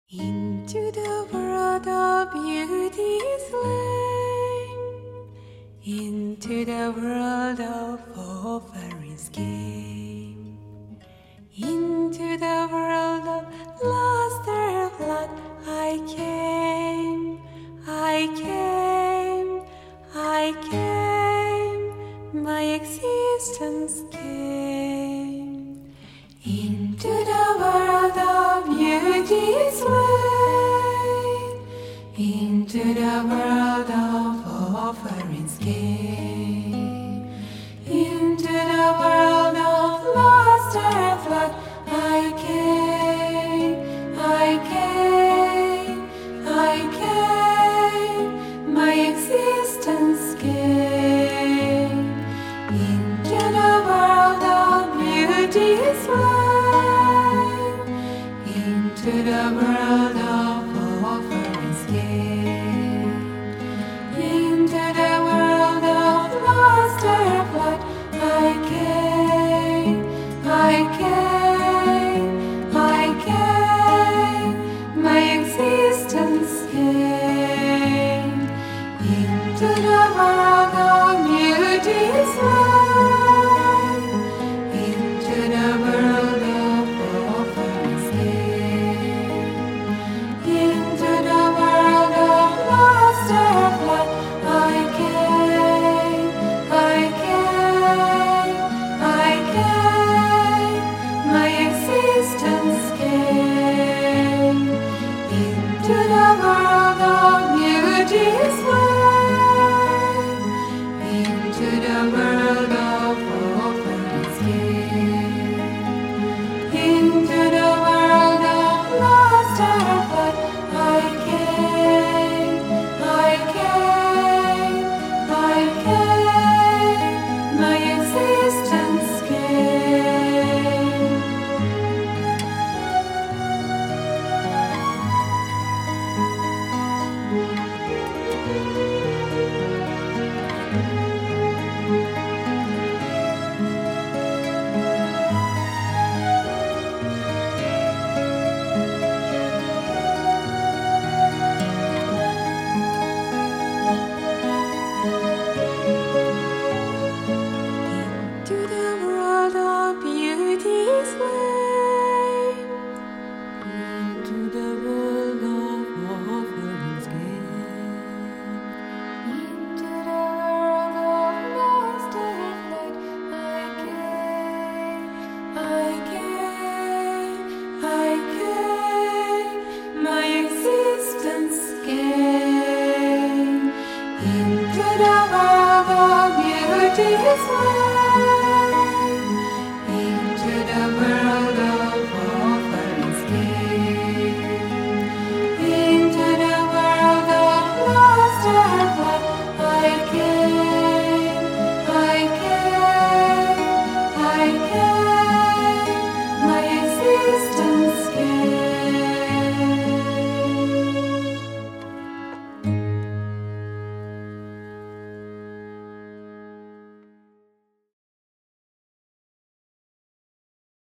Into the world of beauty's flame, into the world of offerings game, into the world of luster blood. I came, I came, I came, my existence came. Into the world of beauty's way, into the world of offerings came, into the world of luster flood. I came, I came, I came, my existence came. Into the world of beauty's way, into the world of offerings came, into the world of luster blood. I came, I came, I came, my existence came. Into the world of beauty's way, into the world of offerings came, into the world of luster blood. I came, I came, I came, my existence came. Into the world of beauty's way, into the world of offerings came, into the world of luster blood. I came, I came, I came, my existence came. Into the world of beauty's way, into the world of offerings came, into the world of luster flood. I came, I came, I came, my existence came. Into the world of beauty's way,